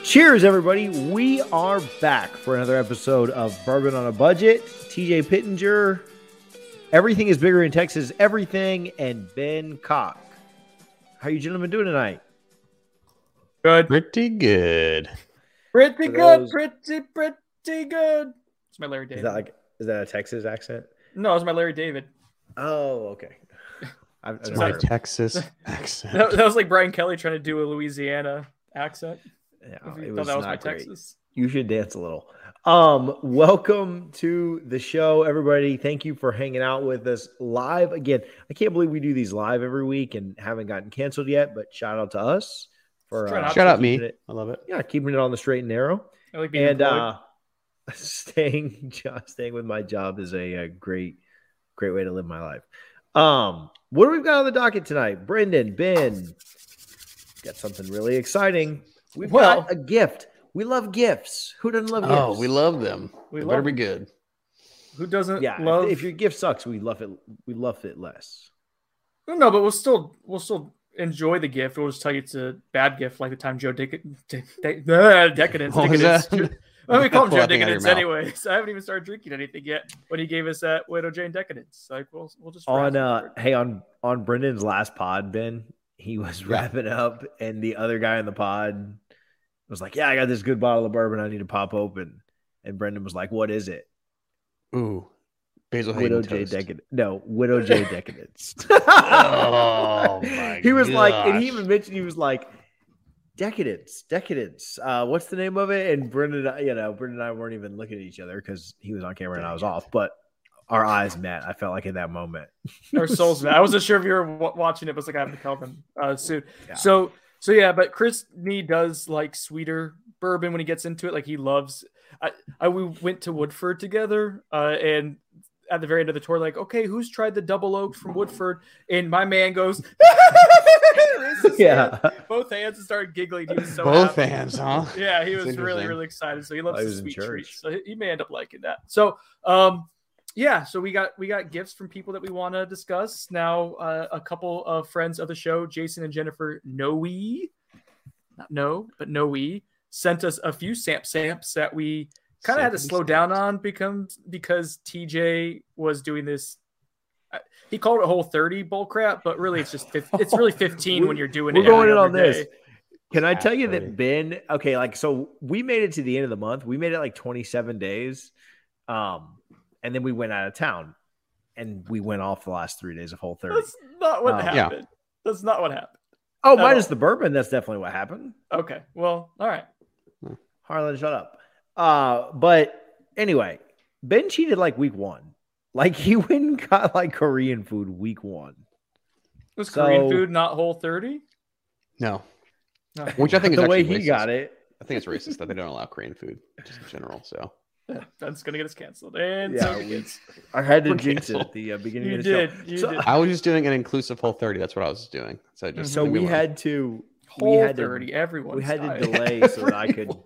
Cheers, everybody. We are back for another episode of Bourbon on a Budget. TJ Pittenger, Everything is Bigger in Texas, Everything, and Ben Cock. How you gentlemen doing tonight? Good. Pretty good. Pretty good. Pretty good. It's my Larry David. Is that a Texas accent? No, it's my Larry David. Oh, okay. It's my Texas accent. That was like Brian Kelly trying to do a Louisiana accent. Yeah, If you it thought was that was not my great. Texas. You should dance a little. Welcome to the show, everybody. Thank you for hanging out with us live again. I can't believe we do these live every week and haven't gotten canceled yet, but shout out to us for shout out me. I love it. Yeah, keeping it on the straight and narrow. I like being employed. Staying with my job is a great way to live my life. What do we got on the docket tonight? Brendan, Ben, got something really exciting. We've got a gift. We love gifts. Who doesn't love gifts? Oh, we love them. They better be good. Who doesn't Yeah, love? if your gift sucks, we love it. We love it less. No, but we'll still enjoy the gift. We'll just tell you it's a bad gift, like the time Joe Decadence. What was that? Well, we call him Joe Nothing out of your Decadence mouth. anyways. I haven't even started drinking anything yet when he gave us that Widow Jane Decadence. Like we'll just on Brendan's last pod, Ben, he was wrapping up, and the other guy in the pod was like, "Yeah, I got this good bottle of bourbon I need to pop open," and Brendan was like, "What is it?" Ooh, Basil Widow Hayden J toast. Decadence. No, Widow J Decadence. Oh my! He was like, and gosh. he even mentioned he was like, Decadence. What's the name of it? And Brendan and I weren't even looking at each other because he was on camera and I was off, but our eyes met. I felt like in that moment, our souls met. I wasn't sure if you were watching it, but it's like I have to tell them soon. Yeah. So yeah, but Chris Nee does like sweeter bourbon when he gets into it. Like he loves. We went to Woodford together, and at the very end of the tour, like, okay, who's tried the double oak from Woodford? And my man goes, yeah, both hands, and started giggling. He was so Both happy. hands, huh? Yeah, he That's was really, interesting. really excited. So he loves I the was in sweet church. treats. So he may end up liking that. So, yeah. So we got gifts from people that we want to discuss now. A couple of friends of the show, Jason and Jennifer Noe, sent us a few samps that we kind of had to slow down on because TJ was doing this. He called it Whole 30 bull crap, but really it's just it's really 15 when you're doing it. We're going in every on this. day. Can I tell you Absolutely. that Ben? Okay, like so we made it to the end of the month. We made it like 27 days, and then we went out of town, and we went off the last 3 days of Whole 30. That's not what Yeah. happened. That's not what happened. Oh, No. minus the bourbon. That's definitely what happened. Okay. Well, all right. Harlan, shut up. But anyway, Ben cheated like week one. Like he went and got like Korean food week one. It was So- Korean food, not Whole 30. No, No. which I think is The way actually he racist. got it. I think it's racist that they don't allow Korean food just in general. So That's gonna get us canceled. And Yeah, so it gets. I had to We're jinx it canceled. at the beginning You of the show. did. You So- did. I was just doing an inclusive Whole 30. That's what I was doing. So just So we had to Whole had 30. to Everyone. we had to delay so that I could.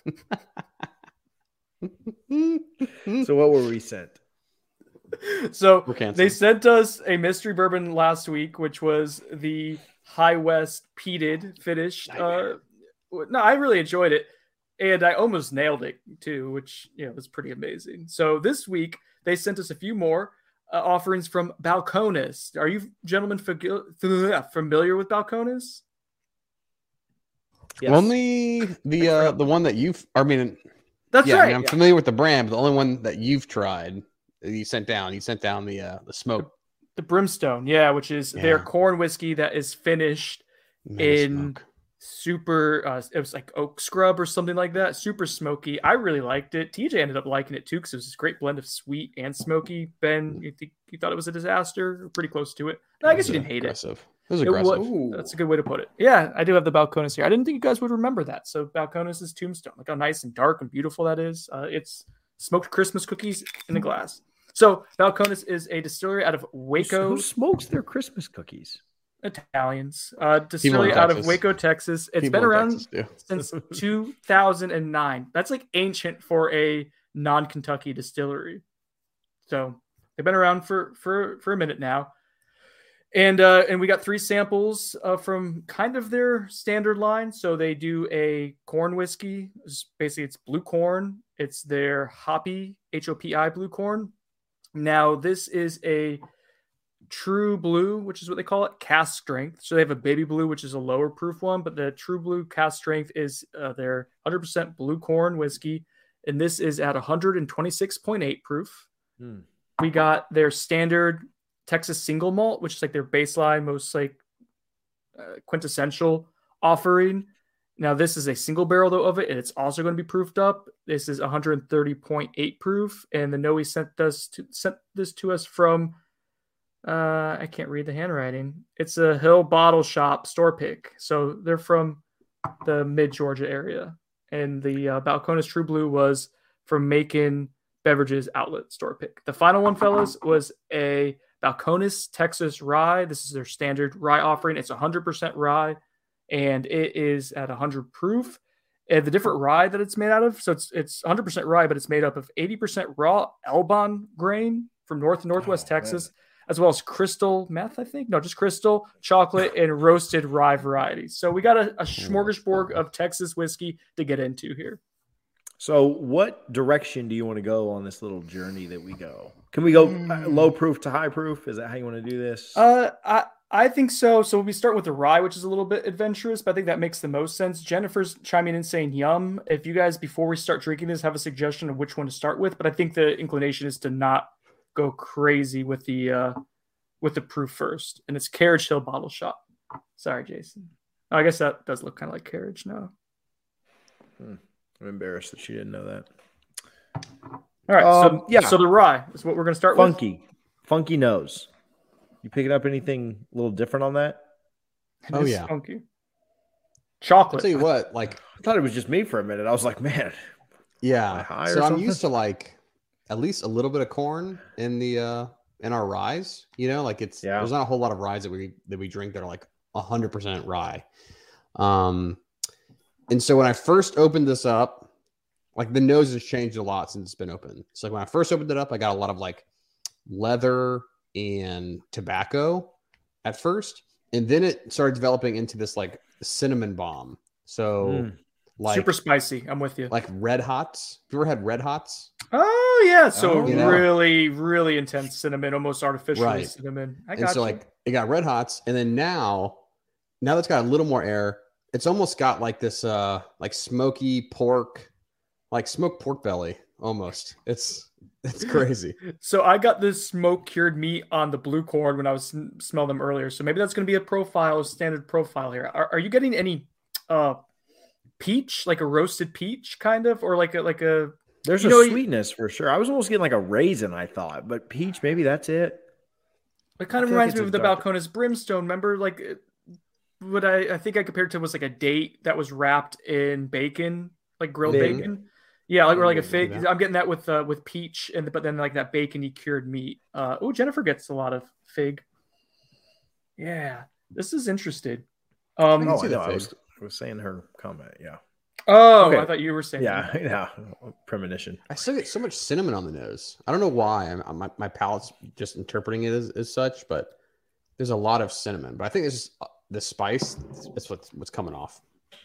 So what were we sent? So We're canceled. they sent us a mystery bourbon last week, which was the High West peated finished. No, I really enjoyed it, and I almost nailed it too, which was pretty amazing. So this week they sent us a few more offerings from Balcones. Are you gentlemen familiar with Balcones? Yes. Only the one that you've. I mean, That's yeah, right. I mean, I'm familiar with the brand, but the only one that you've tried, that you sent down. You sent down the smoke. The Brimstone, which is their Yeah. corn whiskey that is finished Mega in smoke. super. It was like oak scrub or something like that. Super smoky. I really liked it. TJ ended up liking it too because it was this great blend of sweet and smoky. Ben, you thought it was a disaster? Or pretty close to it. No, I guess you didn't hate it. Aggressive. It was It aggressive. was- that's a good way to put it. Yeah, I do have the Balcones here. I didn't think you guys would remember that. So Balcones is Tombstone. Look how nice and dark and beautiful that is. It's smoked Christmas cookies in a glass. So Balcones is a distillery out of Waco, Who smokes their Christmas cookies? Italians. People Distillery in out of Texas. Waco, Texas. It's People been in around Texas do. since 2009. That's like ancient for a non-Kentucky distillery. So they've been around for a minute now. And we got 3 samples from kind of their standard line. So they do a corn whiskey. Basically, it's blue corn. It's their hoppy, HOPI blue corn. Now, this is a true blue, which is what they call it, cask strength. So they have a baby blue, which is a lower proof one, but the true blue cask strength is their 100% blue corn whiskey. And this is at 126.8 proof. We got their standard Texas single malt, which is like their baseline, most like quintessential offering. Now, this is a single barrel though of it, and it's also going to be proofed up. This is 130.8 proof, and the Noe sent this to us from I can't read the handwriting. It's a Hill Bottle Shop store pick, so they're from the mid Georgia area, and the Balcones True Blue was from Macon Beverages Outlet store pick. The final one, fellas, was a Balcones Texas Rye. This is their standard rye offering. It's 100% rye, and it is at 100 proof. And the different rye that it's made out of, so it's 100% rye, but it's made up of 80% raw Elbon grain from North and Northwest Texas, as well as crystal meth, I think. No, just crystal, chocolate, and roasted rye varieties. So we got a smorgasbord of Texas whiskey to get into here. So what direction do you want to go on this little journey that we go? Can we go low proof to high proof? Is that how you want to do this? I think so. So we start with the rye, which is a little bit adventurous, but I think that makes the most sense. Jennifer's chiming in saying yum. If you guys, before we start drinking this, have a suggestion of which one to start with, but I think the inclination is to not go crazy with the proof first. And it's Carriage Hill Bottle Shop. Sorry, Jason. Oh, I guess that does look kind of like Carriage now. I'm embarrassed that she didn't know that. All right. So the rye is what we're going to start with. Funky nose. You picking up anything a little different on that? Oh, yeah. Funky. Chocolate. I'll tell you what, like, I thought it was just me for a minute. I was like, man. Yeah. So I'm used to like at least a little bit of corn in the in our ryes. You know, like there's not a whole lot of ryes that we drink that are like 100% rye. And so when I first opened this up, like the nose has changed a lot since it's been open. So like when I first opened it up, I got a lot of like leather and tobacco at first, and then it started developing into this like cinnamon bomb. So like super spicy. I'm with you. Like Red Hots. Have you ever had Red Hots? Oh yeah. So really, really intense cinnamon, almost artificial cinnamon. I got so like it got Red Hots, and then now that's got a little more air. It's almost got like this like smoky pork, like smoked pork belly almost. It's crazy. So I got this smoke cured meat on the blue corn when I was smelling them earlier. So maybe that's going to be a standard profile here. Are you getting any peach, like a roasted peach kind of, or like a there's a sweetness for sure. I was almost getting like a raisin, I thought, but peach, maybe that's it. It kind of reminds me of the Balcones Brimstone. Remember, like what I think I compared to was like a date that was wrapped in bacon, like grilled bacon. Yeah, like or like a fig. I'm getting that with peach, but then like that bacony cured meat. Jennifer gets a lot of fig. Yeah, this is interesting. I was saying her comment. Yeah. Oh, okay. I thought you were saying. Yeah, premonition. I still get so much cinnamon on the nose. I don't know why. My palate's just interpreting it as such, but there's a lot of cinnamon. But I think it's the spice. That's what's coming off.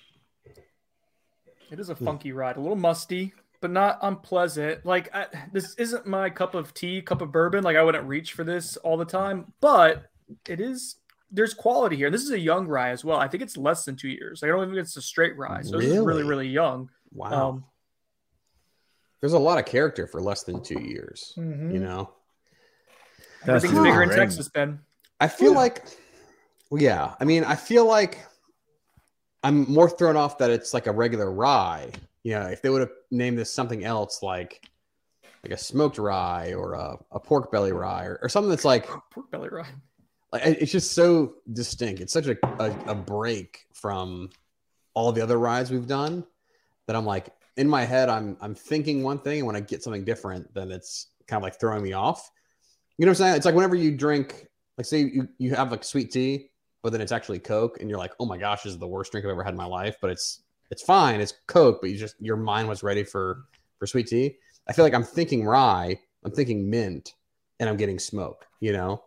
It is a funky ride, a little musty, but not unpleasant. Like this isn't my cup of bourbon. Like I wouldn't reach for this all the time, but it is. There's quality here. This is a young rye as well. I think it's less than 2 years. I don't think it's a straight rye. So This is really, really young. Wow. There's a lot of character for less than 2 years. You know, everything's bigger in Texas, Ben. I feel like, I feel like I'm more thrown off that it's like a regular rye. You know, if they would have named this something else, like a smoked rye or a pork belly rye or something that's like pork belly rye. Like it's just so distinct. It's such a break from all the other rides we've done that I'm like in my head I'm thinking one thing, and when I get something different, then it's kind of like throwing me off. You know what I'm saying? It's like whenever you drink, like say you have like sweet tea, but then it's actually Coke, and you're like, oh my gosh, this is the worst drink I've ever had in my life. But it's fine, it's Coke, but your mind was ready for sweet tea. I feel like I'm thinking rye, I'm thinking mint, and I'm getting smoke. You know.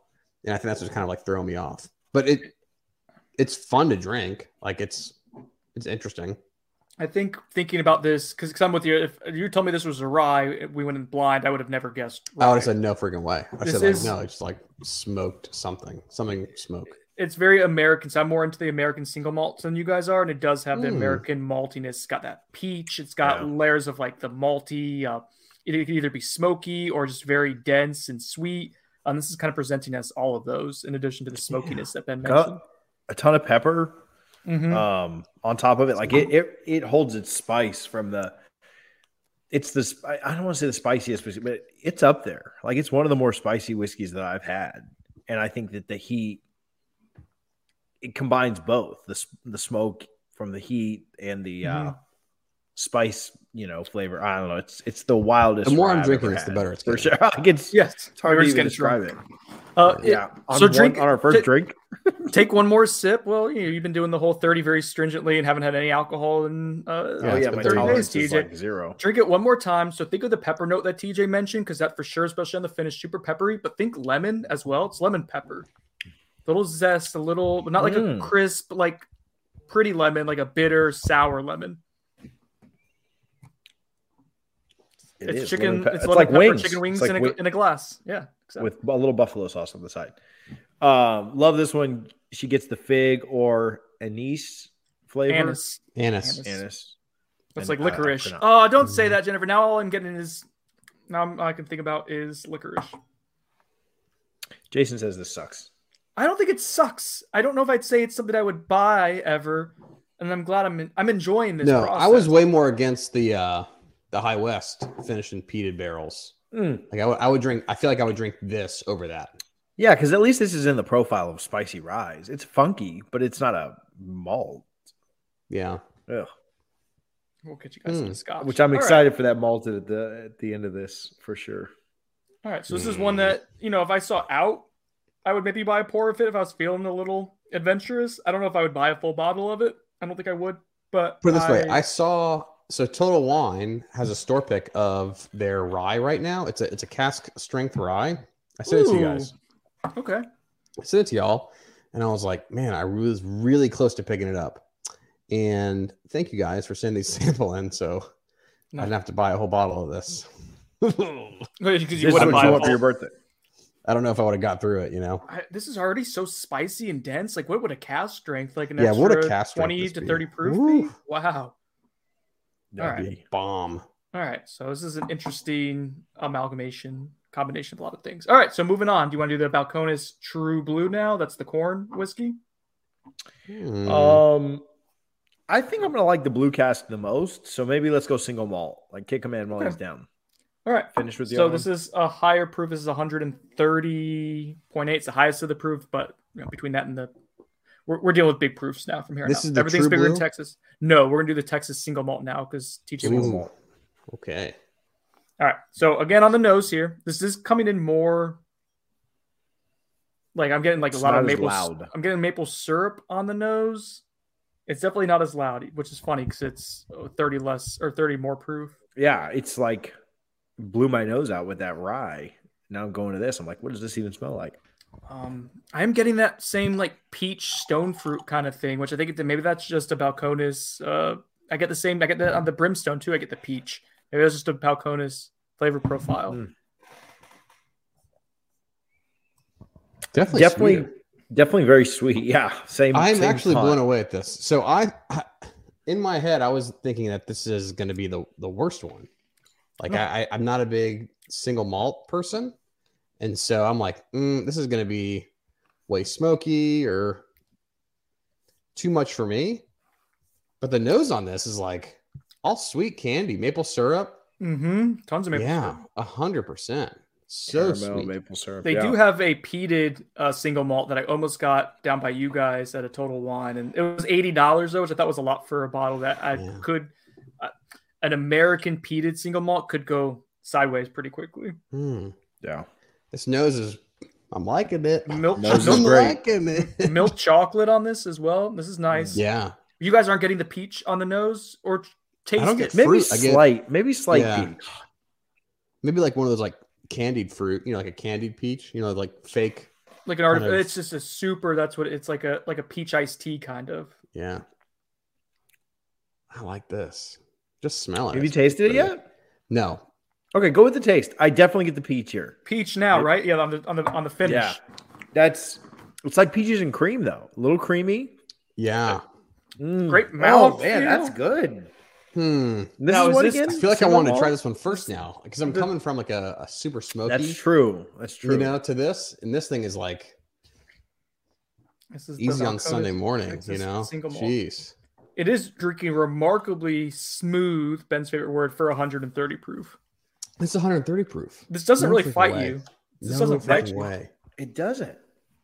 and I think that's what's kind of like throwing me off. But it's fun to drink. Like it's interesting. I think thinking about this, because I'm with you. If you told me this was a rye, we went in blind, I would have never guessed. I would rye. have said no freaking way. I This said is- like no, it's like smoked something smoke. It's very American. So I'm more into the American single malts than you guys are, and it does have the American maltiness. It's got that peach. It's got layers of like the malty. It can either be smoky or just very dense and sweet. And this is kind of presenting us all of those in addition to the smokiness that Ben mentioned. A ton of pepper Mhm. on top of it. Like it holds its spice from the. It's the I don't want to say the spiciest whiskey, but it's up there. Like it's one of the more spicy whiskeys that I've had, and I think that the heat it combines both the smoke from the heat and the spice, flavor. I don't know. It's the wildest. The more rye I'm I've drinking, ever it's the had, better it's for getting. sure. Like it's Yes, hard we're to just even getting describe drunk. it. Yeah. So drink on our first drink. Take one more sip. Well, you've been doing the whole 30 very stringently and haven't had any alcohol in it's My been 30 tolerance days, is TJ. like 0. Drink it one more time. So think of the pepper note that TJ mentioned, because that for sure, especially on the finish, super peppery. But think lemon as well. It's lemon pepper, little zest, a little, but not like a crisp, like pretty lemon, like a bitter sour lemon. It's chicken. It's like lemon pepper wings. chicken wings It's like in a glass. Yeah, exactly. with a little buffalo sauce on the side. Love this one. She gets the fig or anise flavor. Anise. Anise. Anise. That's And like licorice. I Oh, don't say that, Jennifer. Now all I'm getting is all I can think about is licorice. Jason says this sucks. I don't think it sucks. I don't know if I'd say it's something I would buy ever, and I'm glad I'm enjoying this. No, process. I was way more against the High West finished in peated barrels. Like I would drink. I feel like I would drink this over that. Yeah, because at least this is in the profile of spicy rye. It's funky, but it's not a malt. Yeah. Ugh. We'll get you guys some scotch. Which I'm All right. excited for that malted at the end of this for sure. All right, so this is one that if I saw out, I would maybe buy a pour of it if I was feeling a little adventurous. I don't know if I would buy a full bottle of it. I don't think I would. But Put it this way, I saw. So Total Wine has a store pick of their rye right now. It's a cask strength rye. I sent it to you guys. Okay. I sent it to y'all, and I was like, man, I was really close to picking it up. And thank you guys for sending these sample in, so I didn't have to buy a whole bottle of this. Because This you is wouldn't what buy you a want for your full. birthday. I don't know if I would have got through it, This is already so spicy and dense. Like, what would a cask strength, like an Yeah, what would a extra cask strength 20 this to be? 30 proof Woo. be? Wow. All right. Be- Bomb. All right. So this is an interesting combination of a lot of things. All right. So moving on. Do you want to do the Balcones True Blue now? That's the corn whiskey. I think I'm gonna like the blue cask the most. So maybe let's go single malt. Like kick a man while he's down. All right. Finish with the So other this one. is a higher proof. This is 130.8. It's the highest of the proof, but between that and we're dealing with big proofs now from here. This on out. is the Everything's True bigger in Blue? Texas. No, we're gonna do the Texas single malt now because TJ wants Ooh. Okay. All right. So again, on the nose here, this is coming in more. Like I'm getting like a It's lot of not as maple. loud. I'm getting maple syrup on the nose. It's definitely not as loud, which is funny because it's 30 less or 30 more proof. Yeah, it's like blew my nose out with that rye. Now I'm going to this. I'm like, what does this even smell like? I'm getting that same like peach stone fruit kind of thing, which I think maybe that's just a Balcones. I get that on the brimstone too. I get the peach. Maybe that's just a Balcones flavor profile. Definitely sweeter. Definitely very sweet. Yeah, same. I'm same actually thought. blown away at this. So I in my head, I was thinking that this is going to be the worst one. Like I'm not a big single malt person, and so I'm like, this is going to be way smoky or too much for me. But the nose on this is like all sweet candy, maple syrup. Tons of maple syrup. 100%. So Caramel, sweet. maple syrup. They do have a peated single malt that I almost got down by you guys at a Total Wine, and it was $80 though, which I thought was a lot for a bottle that I could. An American peated single malt could go sideways pretty quickly. Yeah, this nose is. I'm liking it. Milk, Nose I'm is great. liking it. milk chocolate on this as well. This is nice. Yeah. You guys aren't getting the peach on the nose or taste I don't it. get maybe fruit, I get- slight Yeah. peach. Maybe like one of those like candied fruit, like a candied peach, like fake Like an Kind of- it's just a super. That's what it's like a peach iced tea kind of. Yeah. I like this. Just smell it. Have you It's tasted it pretty. yet? No. Okay, go with the taste. I definitely get the peach here. Peach now, right? Yeah, on the finish. Yeah, it's like peaches and cream though. A little creamy. Yeah. Great Oh mouth. man, that's good. Hmm. This Now, is is what this- again? I feel like I Single wanted to try malt? this one first now because I'm coming from like a super smoky, That's true. That's true. you know, to this, and this thing is like This is easy the on Sunday morning, Texas you know. single malt. Jeez. It is drinking remarkably smooth. Ben's favorite word for 130 proof. It's 130 proof. This doesn't No really freaking fight way. you. This No doesn't fight freaking you. way. It doesn't.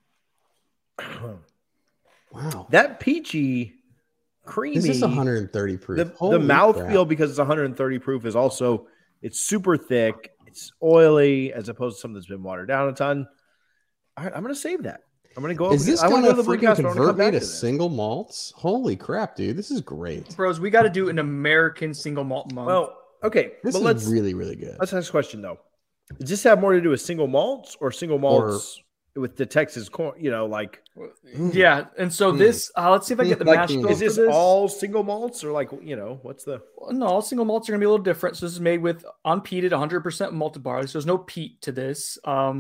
Wow. That peachy, creamy. This is 130 proof. The Holy mouthfeel, crap. because it's 130 proof, is also it's super thick. It's oily as opposed to something that's been watered down a ton. All right, I'm gonna save that. I'm gonna go. Is this I going wanna to go to the freaking Brewcast, but I wanna convert come me back to this. single malts? Holy crap, dude. This is great. Bros, we got to do an American single malt month. Well, okay, This but is let's really, really good. ask this question though. Does this have more to do with single malts or single malts with the Texas corn? You know, like yeah, and so this, let's see if I get the Like, mash bill is for this this. all single malts or like what's the? No, all single malts are going to be a little different. So this is made with unpeated, 100% malted barley. So there's no peat to this.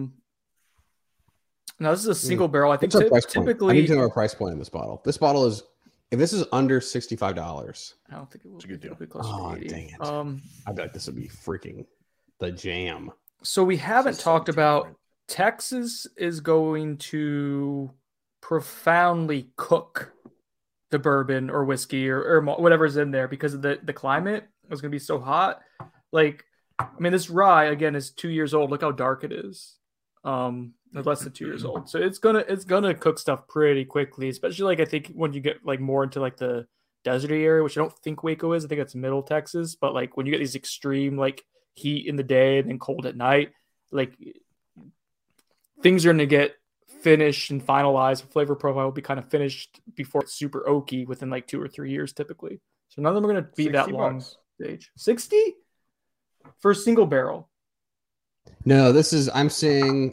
Now this is a single barrel. I think What's our price point? I typically, need to know our price point in this bottle. This bottle is, if this is under $65, I don't think it will. It's a good deal. It'll be closer Oh, to 80. dang it. I'd be like, this would be freaking the jam. So we haven't This is talked so about different. Texas is going to profoundly cook the bourbon or whiskey or whatever's in there because of the climate. It's going to be so hot. Like, I mean, this rye again is 2 years old. Look how dark it is. Less than 2 years old. So it's gonna cook stuff pretty quickly, especially like I think when you get like more into like the deserty area, which I don't think Waco is. I think it's middle Texas. But like when you get these extreme like heat in the day and then cold at night, like things are gonna get finished and finalized. The flavor profile will be kind of finished before it's super oaky within like 2 or 3 years typically. So none of them are gonna be that long $60. stage. 60 for a single barrel. No, this is, I'm seeing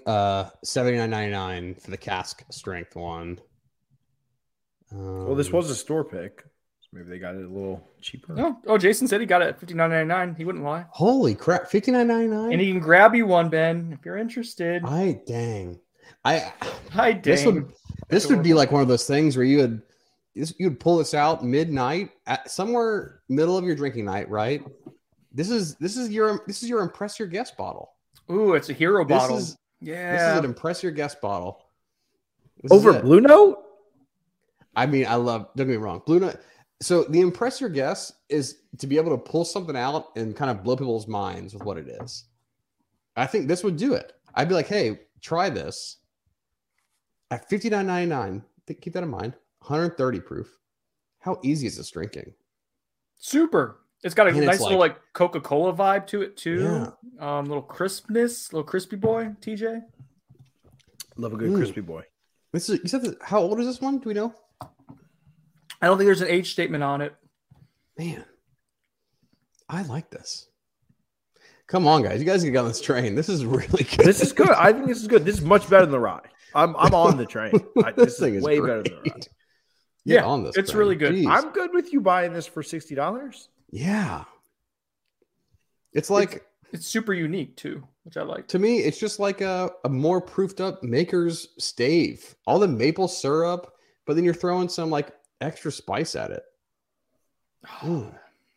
$79.99 for the cask strength one. Well, this was a store pick, so maybe they got it a little cheaper. Oh, Jason said he got it at $59.99. He wouldn't lie. Holy crap, $59.99. And he can grab you one, Ben, if you're interested. Dang. Hi, This dang. would be like one of those things where you would pull this out midnight at somewhere middle of your drinking night, right? This is your impress your guest bottle. Ooh, it's a hero bottle. This is Yeah. an impress your guest bottle. This Over is it. Blue Note? I mean, don't get me wrong. Blue Note. So the impress your guest is to be able to pull something out and kind of blow people's minds with what it is. I think this would do it. I'd be like, hey, try this at $59.99. Keep that in mind. 130 proof. How easy is this drinking? Super. It's got a And it's nice little like- like Coca-Cola vibe to it too. Yeah. Little crispness, little crispy boy, TJ. Love a good crispy boy. This is, you said how old is this one? Do we know? I don't think there's an age statement on it. Man, I like this. Come on, guys. You guys can get on this train. This is really good. This is good. I think this is good. This is much better than the rye. I'm on the train. This thing is way great. better than the rye. Get Yeah, on this. it's train. really good. Jeez. I'm good with you buying this for $60. Yeah. It's like, It's super unique too, which I like. to me, it's just like a more proofed up maker's stave. All the maple syrup, but then you're throwing some like extra spice at it. Ooh.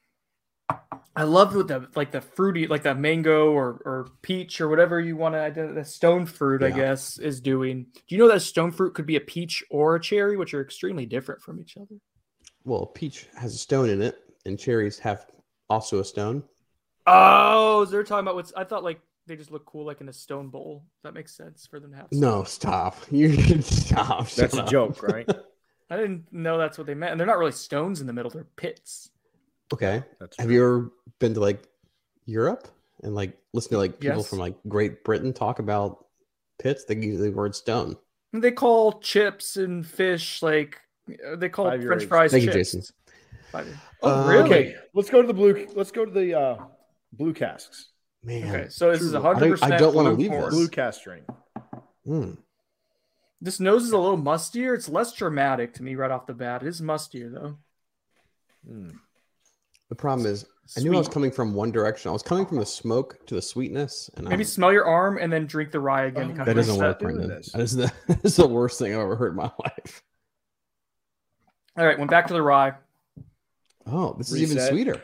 I love with the fruity, like the mango or peach or whatever you want to identify. The stone fruit, I Yeah. guess, is doing. Do you know that stone fruit could be a peach or a cherry, which are extremely different from each other? Well, peach has a stone in it, and cherries have also a stone. Oh, they're talking about what's. I thought like they just look cool, like in a stone bowl. That makes sense for them to have. No, stop. You can stop. That's Shut a up. joke, right? I didn't know that's what they meant, and they're not really stones in the middle; they're pits. Okay. That's Have you ever been to like Europe and like listen to like people Yes. from like Great Britain talk about pits? They use the word stone. They call chips and fish like they call 5 year French olds. fries. Thank you, chips. Jason. 5 year. Oh, Uh, really? Okay, let's go to the blue. Let's go to the blue casks. Man. Okay, so this is True. 100%. I don't wanna blue leave corn. this. Blue cast strain. Mm. This nose is a little mustier. It's less dramatic to me right off the bat. It is mustier though. The problem is, I knew I was coming from one direction. I was coming from the smoke to the sweetness, and maybe smell your arm and then drink the rye again. that doesn't work, Brendan. That is the worst thing I've ever heard in my life. All right, went back to the rye. Oh, this is even sweeter.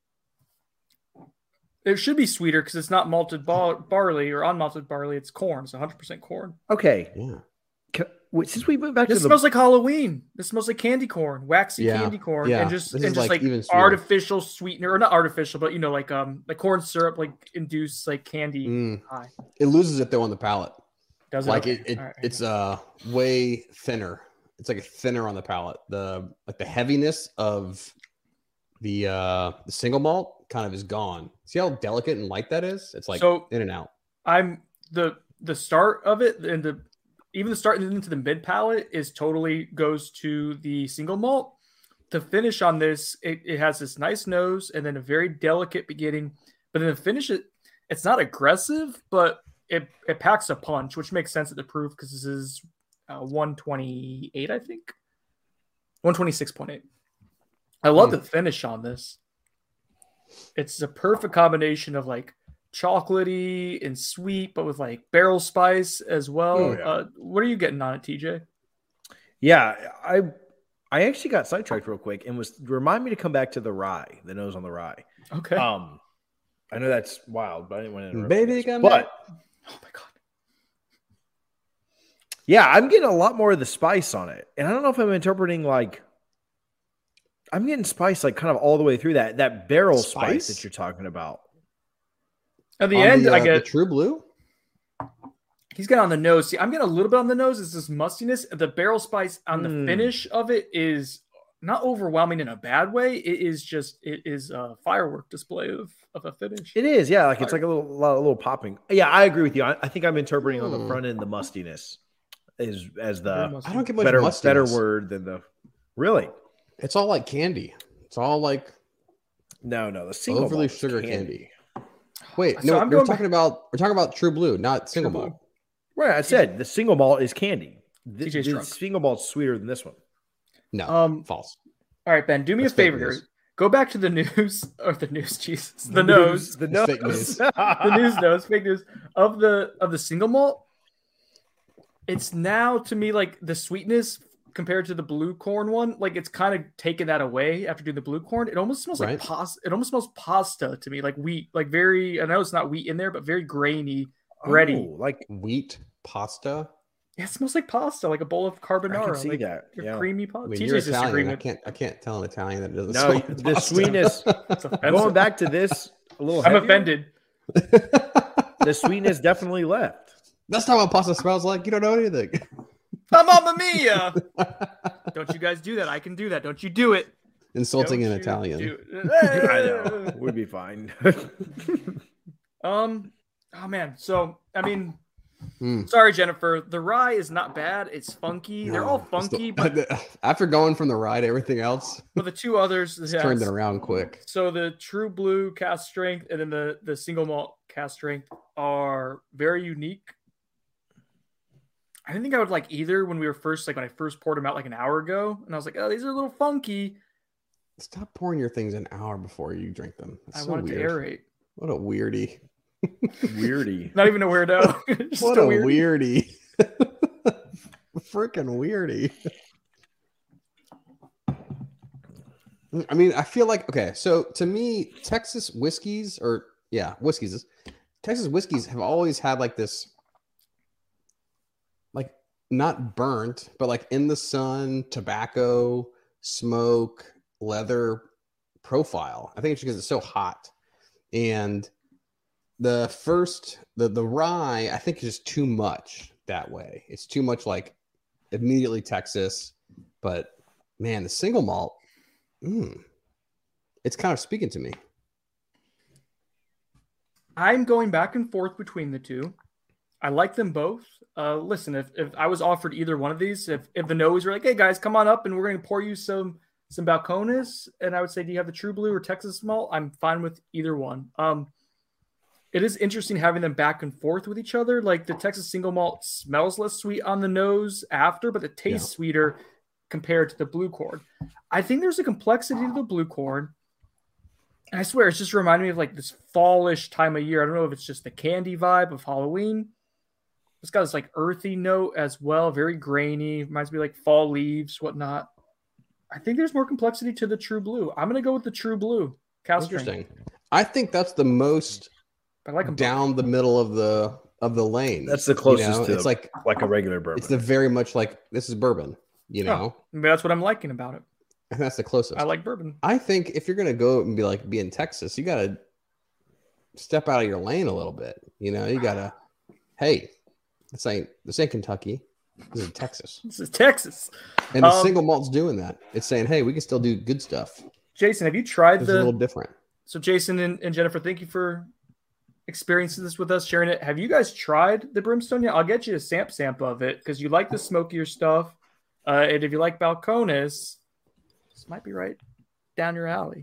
It should be sweeter because it's not malted barley or unmalted barley. It's corn. It's 100% corn. Okay. Yeah. Since we went back this to smells like Halloween. This smells like candy corn, waxy candy corn, and just like artificial sweetener, or not artificial, but like corn syrup, like induced like candy high. It loses it though on the palate. Does it? Like okay. It's way thinner. It's like thinner on the palate. The heaviness of the single malt kind of is gone. See how delicate and light that is? It's like in and out. I'm the start of it and even the start into the mid palate is totally goes to the single malt. The finish on this, it has this nice nose and then a very delicate beginning, but then the finish it's not aggressive, but it packs a punch, which makes sense at the proof because this is 128, I think 126.8. I love the finish on this. It's a perfect combination of like chocolatey and sweet, but with like barrel spice as well. Oh, yeah. What are you getting on it, TJ? Yeah, I actually got sidetracked real quick and remind me to come back to the rye, the nose on the rye. Okay. I know that's wild, but I didn't want to interrupt. Baby, come back. Oh my god. Yeah, I'm getting a lot more of the spice on it, and I don't know if I'm interpreting like. I'm getting spice like kind of all the way through that barrel spice that you're talking about. At the end, I get the True Blue. He's got on the nose. See, I'm getting a little bit on the nose. It's this mustiness. The barrel spice on the finish of it is not overwhelming in a bad way. It is a firework display of a finish. It is, yeah. Like it's like a little popping. Yeah, I agree with you. I think I'm interpreting on the front end the mustiness as the I don't get much better word than the really. It's all like candy. It's all like no, the single overly malt sugar candy. Wait, so we're talking about True Blue, not single malt. Right, I said the single malt is candy. The drunk. Single malt's sweeter than this one. No, false. All right, Ben, do me a favor here. Go back to the news or the news, Jesus, the nose, the nose, fake news. the fake news of the single malt. It's now to me like the sweetness compared to the blue corn one, like it's kind of taken that away after doing the blue corn. It almost smells like pasta. It almost smells pasta to me, like wheat, like very. I know it's not wheat in there, but very grainy, bready, like wheat pasta. Yeah, it smells like pasta, like a bowl of carbonara. I can see like that. Yeah. Creamy pasta. I mean, you're Italian. I can't tell an Italian that it doesn't. No, smell like the pasta. sweetness. Going back to this a little. I'm heavier, offended. The sweetness definitely left. That's not what pasta smells like. You don't know anything. Mamma mia! Don't you guys do that? I can do that. Don't you do it? Insulting an Italian. I know. We'd be fine. Oh man. So I mean, sorry, Jennifer. The rye is not bad. It's funky. No, they're all funky, but after going from the rye to everything else, but the two others turned it around quick. So the True Blue cast strength and then the single malt cast strength are very unique. I didn't think I would like either when I first poured them out like an hour ago, and I was like, oh, these are a little funky. Stop pouring your things an hour before you drink them. I wanted to aerate. What a weirdy. Weirdy. Not even a weirdo. What a weirdy. Freaking weirdy. I mean, I feel like, okay, so to me, Texas whiskeys have always had like this, like not burnt, but like in the sun, tobacco, smoke, leather profile. I think it's because it's so hot. And the rye, I think is just too much that way. It's too much like immediately Texas, but man, the single malt, it's kind of speaking to me. I'm going back and forth between the two. I like them both. Listen, if I was offered either one of these, if the nose were like, hey guys, come on up and we're going to pour you some Balcones, and I would say, do you have the True Blue or Texas malt? I'm fine with either one. it is interesting having them back and forth with each other. Like the Texas single malt smells less sweet on the nose after, but it tastes sweeter compared to the blue corn. I think there's a complexity to the blue corn. And I swear it's just reminding me of like this fallish time of year. I don't know if it's just the candy vibe of Halloween. It's got this like earthy note as well, very grainy. Reminds me of like fall leaves, whatnot. I think there's more complexity to the True Blue. I'm gonna go with the True Blue. Interesting. I think that's the most I like them down the middle of the lane. That's the closest to it's like a regular bourbon. It's the very much like this is bourbon, you know. That's what I'm liking about it. And that's the closest. I like bourbon. I think if you're gonna go and be in Texas, you gotta step out of your lane a little bit. You know, you gotta, hey, this ain't Kentucky. This is Texas. This is Texas. And the single malt's doing that. It's saying, hey, we can still do good stuff. Jason, have you tried It's a little different. So Jason and Jennifer, thank you for experiencing this with us, sharing it. Have you guys tried the Brimstone yet? I'll get you a sample of it because you like the smokier stuff. And if you like Balcones, this might be right down your alley.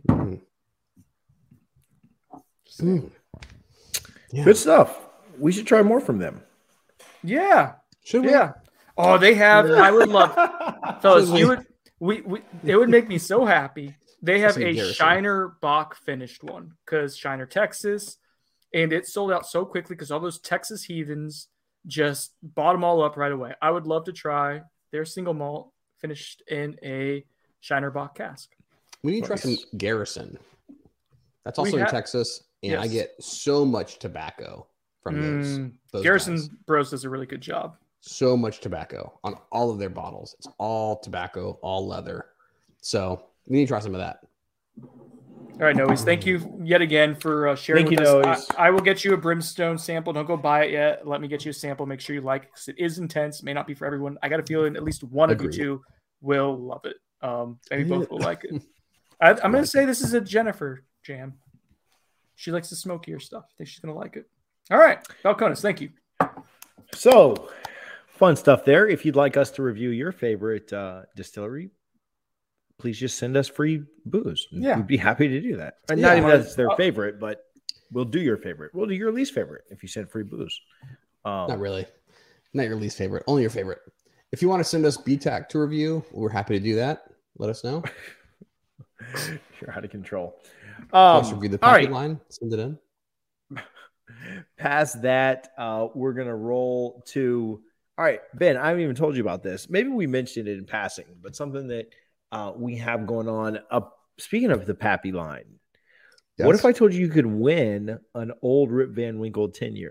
Yeah. Good stuff. We should try more from them. Yeah. Should we? Yeah. Oh, they have. I would love, fellas. It would make me so happy. They have a Shiner Bock finished one because Shiner, Texas, and it sold out so quickly because all those Texas heathens just bought them all up right away. I would love to try their single malt finished in a Shiner Bock cask. We need to try some Garrison. That's also in Texas, and I get so much tobacco from those Garrison guys. Bros does a really good job. So much tobacco on all of their bottles. It's all tobacco, all leather. So we need to try some of that. All right, Noes. Thank you yet again for sharing with us. I will get you a Brimstone sample. Don't go buy it yet. Let me get you a sample. Make sure you like it because it is intense. It may not be for everyone. I got a feeling at least one of you two will love it. Maybe both will like it. I'm going to say this is a Jennifer jam. She likes the smokier stuff. I think she's going to like it. All right. Balcones, thank you. So, fun stuff there. If you'd like us to review your favorite distillery, please just send us free booze. Yeah. We'd be happy to do that. And not even that's their favorite, but we'll do your favorite. We'll do your least favorite if you send free booze. Not really. Not your least favorite. Only your favorite. If you want to send us BTAC to review, we're happy to do that. Let us know. You're out of control. Let's review the packet line. Send it in. Past that, we're going to roll to... All right, Ben, I haven't even told you about this. Maybe we mentioned it in passing, but something that we have going on. Speaking of the Pappy line, what if I told you could win an old Rip Van Winkle 10-year?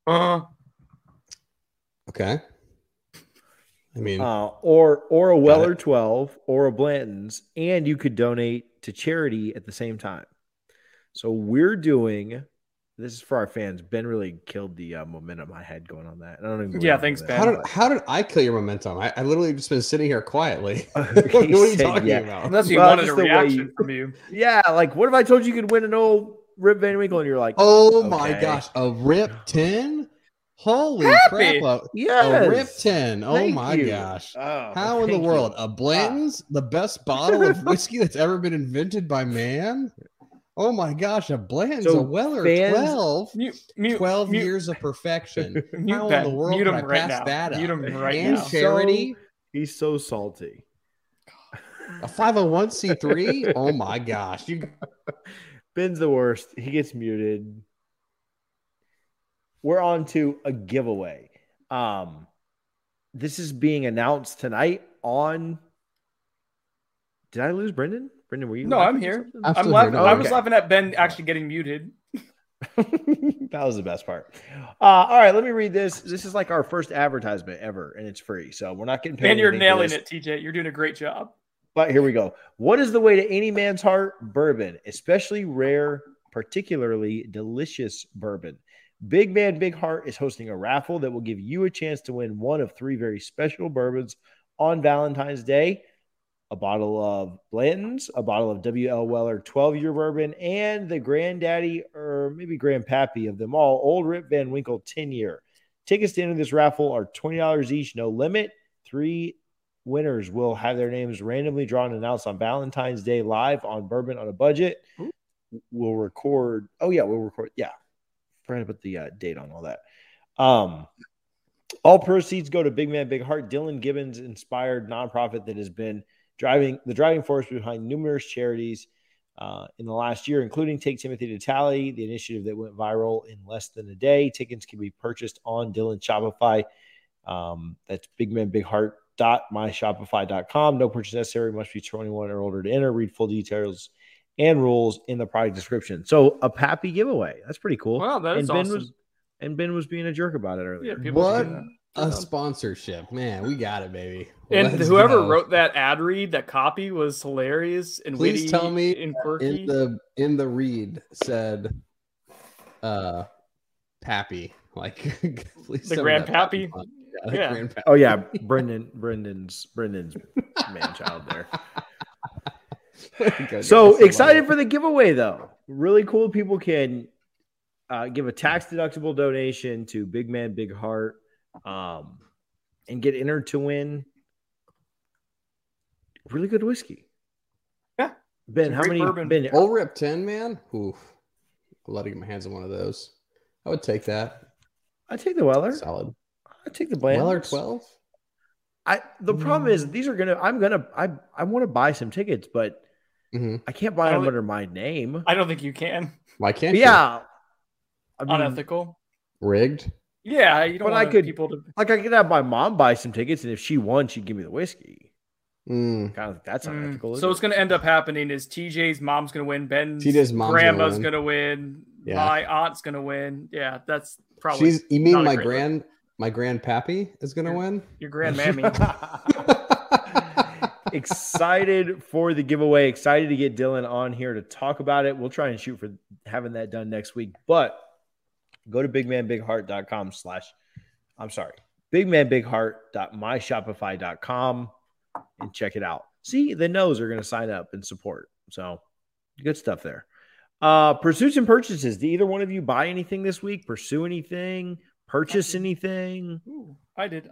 Okay. I mean, or a Weller 12 or a Blanton's, and you could donate to charity at the same time. So we're doing... This is for our fans. Ben really killed the momentum I had going on that. I don't even thanks, Ben. How did I kill your momentum? I literally just been sitting here quietly. What are you talking about? Unless you wanted a reaction from you. Yeah, like what if I told you could win an old Rip Van Winkle and you're like, oh my gosh, a Rip 10? Holy crap. Yes. A Rip 10. Oh my gosh. How in the world? A Blanton's, the best bottle of whiskey that's ever been invented by man? Oh my gosh, a Blanton's, a Weller 12. 12 years of perfection. How in the world can I pass that up? And charity. He's so salty. A 501c3? Oh my gosh. Ben's the worst. He gets muted. We're on to a giveaway. This is being announced tonight on... Did I lose Brendan? Brendan, were you? No, I'm here. I'm laughing. I was laughing at Ben actually getting muted. That was the best part. All right, let me read this. This is like our first advertisement ever, and it's free. So we're not getting paid. Ben, you're nailing it, TJ. You're doing a great job. But here we go. What is the way to any man's heart? Bourbon, especially rare, particularly delicious bourbon. Big Man Big Heart is hosting a raffle that will give you a chance to win one of 3 very special bourbons on Valentine's Day. A bottle of Blanton's, a bottle of W.L. Weller 12-year bourbon, and the granddaddy or maybe grandpappy of them all, Old Rip Van Winkle 10-year. Tickets to enter this raffle are $20 each, no limit. 3 winners will have their names randomly drawn and announced on Valentine's Day live on Bourbon on a Budget. We'll record. Yeah. forgot to put the date on all that. All proceeds go to Big Man Big Heart, Dylan Gibbons inspired nonprofit that has been the driving force behind numerous charities in the last year, including Take Timothy to Tally, the initiative that went viral in less than a day. Tickets can be purchased on Dylan Shopify. That's bigmanbigheart.myshopify.com. No purchase necessary. Must be 21 or older to enter. Read full details and rules in the product description. So a Pappy giveaway. That's pretty cool. Wow, that is awesome. Ben was being a jerk about it earlier. Yeah, What a sponsorship, man! We got it, baby. And Let's whoever go. wrote that ad read, that copy was hilarious and Please witty tell me and quirky. in the read said, Pappy, like please. The tell me that Grandpappy? font. Yeah. Grandpappy. Oh yeah, Brendan's man child there. So excited for the giveaway though. Really cool. People can give a tax deductible donation to Big Man Big Heart, and get entered to win really good whiskey. Yeah, Ben, how many? bourbon. Ben, Old Rip 10, man. Oof. I'd love to get my hands on one of those. I would take that. I take the Weller. Solid. I take the Bland. Weller 12. The problem is these are I want to buy some tickets, but I can't buy them under my name. I don't think you can. Why can't you? Yeah. I mean, Unethical. Rigged. Yeah, you don't but want people to. I could have my mom buy some tickets, and if she won, she'd give me the whiskey. Mm. Kind of that's unethical. So what's going to end up happening is TJ's mom's going to win, Ben's TJ's mom's grandma's going to win, Yeah. my aunt's going to win. Yeah, that's probably. You mean not a my great look. grandpappy is going to win? Your grandmammy. Excited for the giveaway. Excited to get Dylan on here to talk about it. We'll try and shoot for having that done next week. But go to bigmanbigheart.com/ bigmanbigheart.myshopify.com and check it out. See, the no's are going to sign up and support. So good stuff there. Pursuits and purchases. Did either one of you buy anything this week? Pursue anything? Purchase anything? Ooh, I did.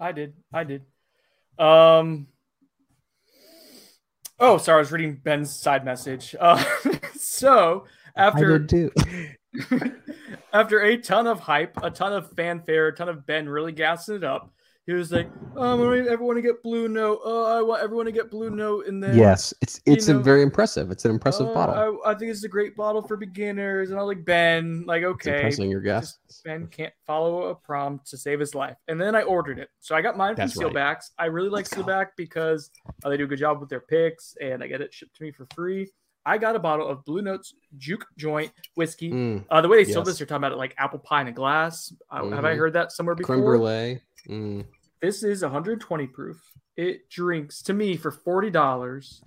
Oh, sorry. I was reading Ben's side message. So after I did too. after a ton of hype, a ton of fanfare, a ton of Ben really gassing it up, he was like, "Oh, I want everyone to get Blue Note. Oh, I want everyone to get Blue Note." And then Yes, it's very impressive. It's an impressive bottle. I think it's a great bottle for beginners. And I was like, Ben, like, okay, It's impressing your guests. Ben can't follow a prompt to save his life. And then I ordered it. So I got mine from That's right. Sealbacks. I really like Sealback because they do a good job with their picks, and I get it shipped to me for free. I got a bottle of Blue Note's Juke Joint whiskey. The way they sold this, you're talking about it like apple pie in a glass. Have I heard that somewhere before? Creme brulee. Mm. This is 120 proof. It drinks to me for $40.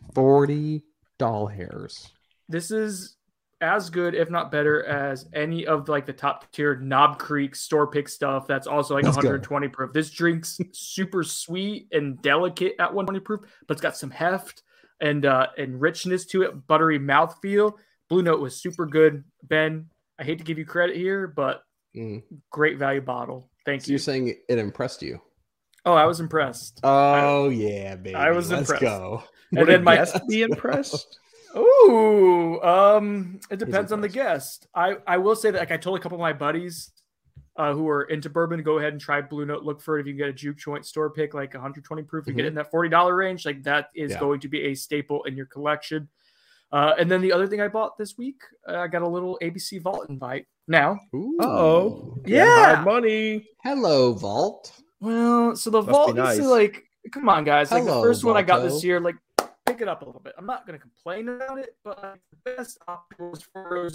$40. This is as good, if not better, as any of like the top tier Knob Creek store pick stuff. That's also like 120 proof. This drink's super sweet and delicate at 120 proof, but it's got some heft and richness to it, buttery mouthfeel. Blue Note was super good. Ben, I hate to give you credit here, but great value bottle. Thank you. You're saying it impressed you? Oh, I was impressed. Oh yeah, baby. I was Let's impressed. go. And then my guest be impressed. Ooh, it depends on the guest. I will say that like I told a couple of my buddies who are into bourbon, go ahead and try Blue Note. Look for it if you can get a Juke Joint store pick, like 120 proof. You get it in that $40 range. Like that is going to be a staple in your collection. And then the other thing I bought this week, I got a little ABC Vault invite. Now, Yeah, money. Hello, Vault. Well, so the Must Vault be nice. is like, come on, guys. Like Hello, the first one I got Vaulto. this year, like pick it up a little bit. I'm not going to complain about it, but like, the best options for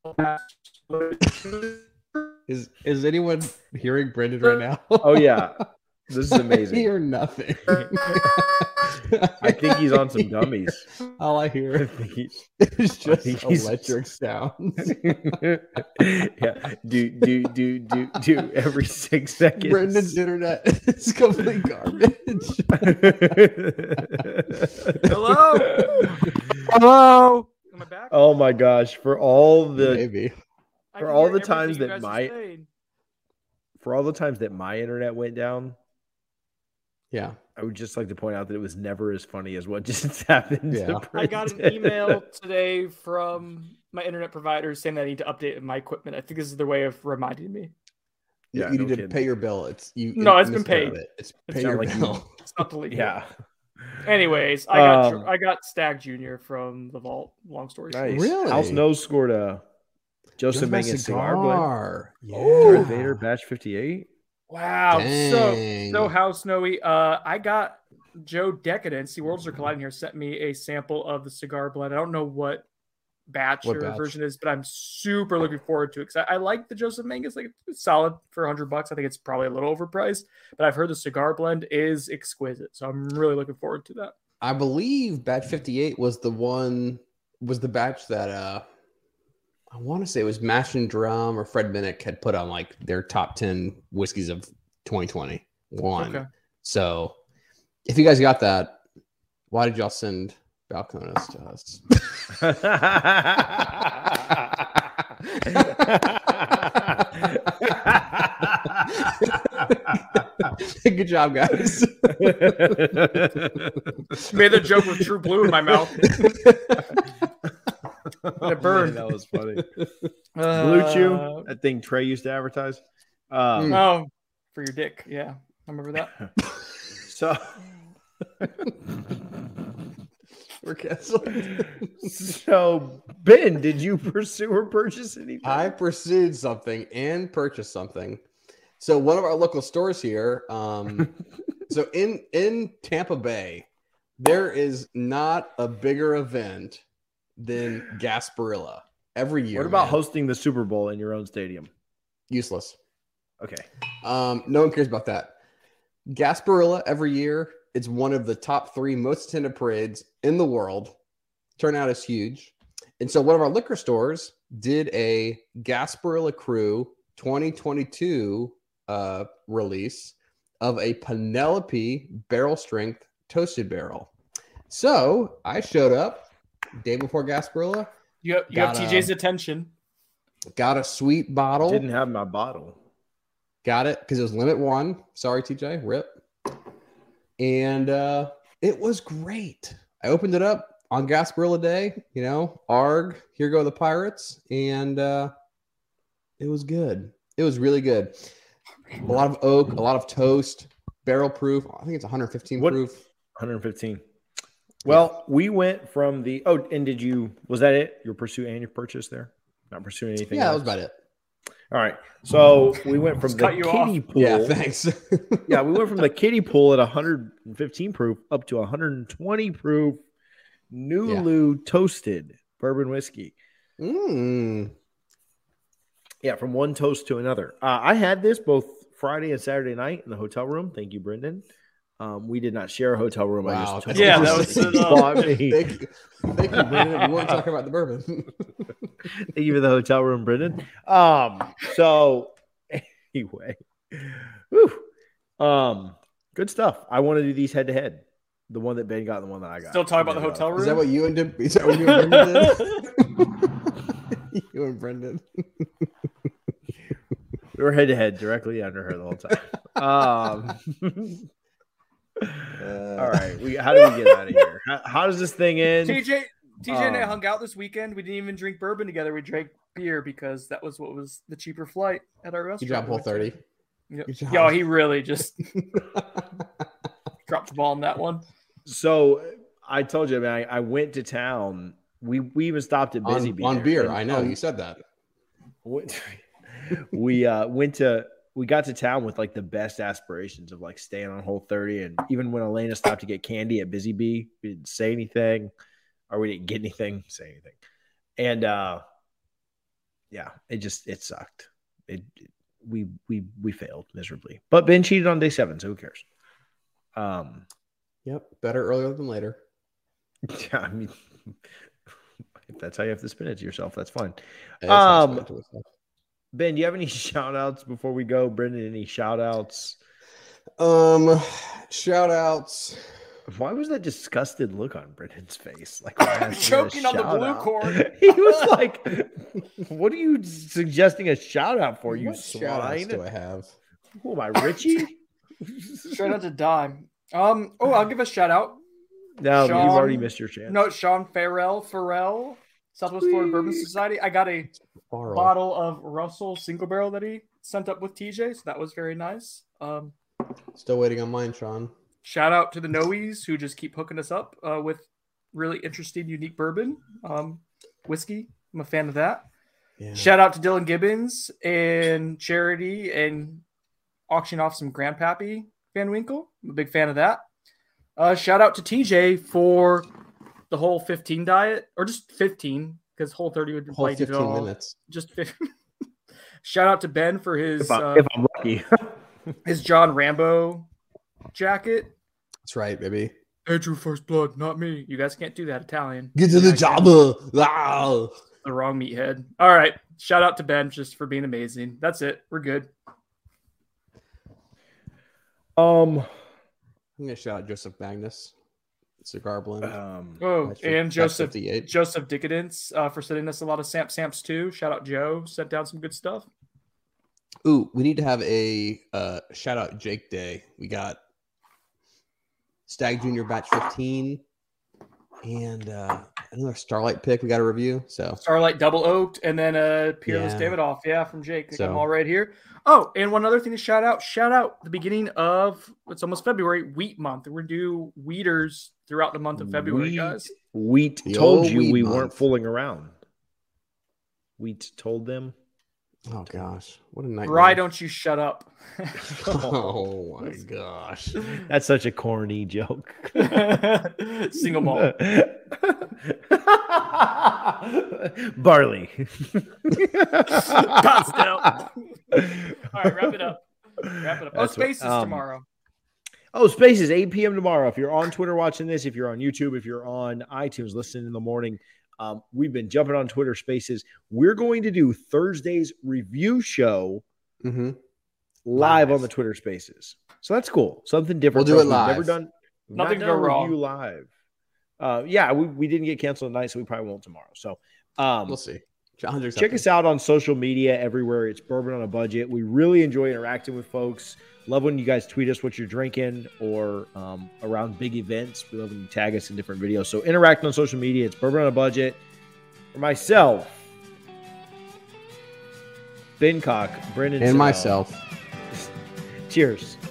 Is anyone hearing Brendan right now? Oh yeah, this is I amazing. hear nothing. I think he's on some gummies. All I I hear think is just think he's- electric sounds. Yeah, do every 6 seconds. Brendan's internet is complete garbage. Hello. Am I back? Oh my gosh! For all the Maybe. I for can all hear the everything times you guys are saying. that my internet went down Yeah. I would just like to point out that it was never as funny as what just happened. Yeah. I got an email today from my internet provider saying that I need to update my equipment. I think this is their way of reminding me. Yeah, you no need to kidding. pay your bill. It's been paid. It's It's pay not your like bill. It's not deleted. Yeah. Anyways, I got Stag Jr. from the vault. Long story short. Nice. Really? House Nose scored a Joseph Mangus cigar blend. Yeah. Darth Vader batch 58. Wow. Dang. So House Snowy. I got Joe Decadence. The Worlds Are Colliding here sent me a sample of the cigar blend. I don't know what batch version is, but I'm super looking forward to it because I like the Joseph Mangus. Like, it's solid for $100. I think it's probably a little overpriced, but I've heard the cigar blend is exquisite, so I'm really looking forward to that. I believe batch 58 was the batch that I want to say it was Mash and Drum or Fred Minnick had put on like their top 10 whiskeys of 2021. Okay. So if you guys got that, why did y'all send Balcones to us? Good job, guys. Made the joke with True Blue in my mouth. It burned. Man, that was funny. Blue Chew, that thing Trey used to advertise. Oh, for your dick. Yeah, I remember that. So we're canceled. So, Ben, did you pursue or purchase anything? I pursued something and purchased something. So one of our local stores here, so in Tampa Bay, there is not a bigger event than Gasparilla every year. What about hosting the Super Bowl in your own stadium? Useless. Okay. No one cares about that. Gasparilla every year. It's one of the top 3 most attended parades in the world. Turnout is huge. And so one of our liquor stores did a Gasparilla Crew 2022 release of a Penelope barrel strength toasted barrel. So I showed up day before Gasparilla. You have TJ's attention. Got a sweet bottle. Didn't have my bottle. Got it because it was limit 1. Sorry, TJ. Rip. And it was great. I opened it up on Gasparilla Day. You know, ARG, here go the Pirates. And it was good. It was really good. A lot of oak, a lot of toast, barrel proof. I think it's 115 proof. 115. Well, we went from was that it? Your pursuit and your purchase there? Not pursuing anything Yeah, else? that was about it. All right. So we went from the kiddie pool. Yeah, thanks. Yeah, we went from the kiddie pool at 115 proof up to 120 proof Nulu toasted bourbon whiskey. Mm. Yeah, from one toast to another. I had this both Friday and Saturday night in the hotel room. Thank you, Brendan. We did not share a hotel room. Wow, I just took that was Thank you, Brendan. We weren't talking about the bourbon. Thank you for the hotel room, Brendan. So anyway, good stuff. I want to do these head to head. The one that Ben got and the one that I got. Still talking about the hotel room? Is that what you and Brendan did? You and Brendan. We were head to head directly under her the whole time. All right. How do we get out of here? How does this thing end? TJ and I hung out this weekend. We didn't even drink bourbon together. We drank beer because that was what was the cheaper flight at our restaurant. You dropped Whole30. Yo, he really just dropped the ball on that one. So I told you, man, I went to town. We even stopped at Busy Bee on beer. I know you said that. We got to town with like the best aspirations of like staying on Whole30, and even when Elena stopped to get candy at Busy Bee, we didn't say anything, or we didn't get anything, say anything, and yeah, it sucked. We failed miserably, but Ben cheated on day 7, so who cares? Yep, better earlier than later. Yeah, I mean, if that's how you have to spin it to yourself, that's fine. Ben, do you have any shout outs before we go? Brendan, any shout outs? Shout outs. Why was that disgusted look on Brendan's face? Like choking on the blue cord. He was like, "What are you suggesting a shout out for? You what swine." Shout outs do I have? Who am I, Richie? Straight out to Dime. I'll give a shout out. No, Sean- you've already missed your chance. No, Sean Farrell, Southwest Florida Bourbon Society. I got a bottle of Russell Single Barrel that he sent up with TJ, so that was very nice. Still waiting on mine, Sean. Shout out to the Noes who just keep hooking us up with really interesting, unique bourbon, whiskey. I'm a fan of that. Yeah. Shout out to Dylan Gibbons and Charity and auctioning off some Grandpappy Van Winkle. I'm a big fan of that. Shout out to TJ for the whole 15 diet, or just 15, because whole 30 would Whole play 15 minutes. Just 15. Shout out to Ben for his If I'm lucky. his John Rambo jacket. That's right, baby. Andrew First Blood, not me. You guys can't do that Italian. Get to the job. Wow. The wrong meathead. All right. Shout out to Ben just for being amazing. That's it. We're good. I'm gonna shout out Joseph Magnus, cigar blend. And Joseph 58. Joseph Decadence for sending us a lot of Samps too. Shout out Joe. Sent down some good stuff. Ooh, we need to have a shout out Jake Day. We got Stag Junior Batch 15 and another Starlight pick we got to review. So Starlight Double Oaked, and then Peerless Yeah. Davidoff, from Jake. So- I'm all right here. Oh, and one other thing to shout out the beginning of, it's almost February, Wheat Month. We're due Wheaters throughout the month of February, guys. Wheat The told old you Wheat we month. weren't fooling around. Wheat told them. oh gosh, what a nightmare. Why don't you shut up? Oh my gosh. That's such a corny joke. Single malt. Barley. Pastel. All right, wrap it up. That's Spaces what- tomorrow. Oh, Spaces, 8 p.m. tomorrow. If you're on Twitter watching this, if you're on YouTube, if you're on iTunes listening in the morning, we've been jumping on Twitter Spaces. We're going to do Thursday's review show Mm-hmm. live Live. on the Twitter Spaces. So that's cool. Something different. We'll do for it us. live. We've never done Nothing not go done a wrong. review live. Yeah, we didn't get canceled tonight, so we probably won't tomorrow. So We'll see. Challenge check accepted. us out on social media everywhere. It's Bourbon on a Budget. We really enjoy interacting with folks. Love when you guys tweet us what you're drinking or around big events. We love when you tag us in different videos. So interact on social media. It's Bourbon on a Budget. For myself, Ben Cock, Brendan and Sano. myself. Cheers.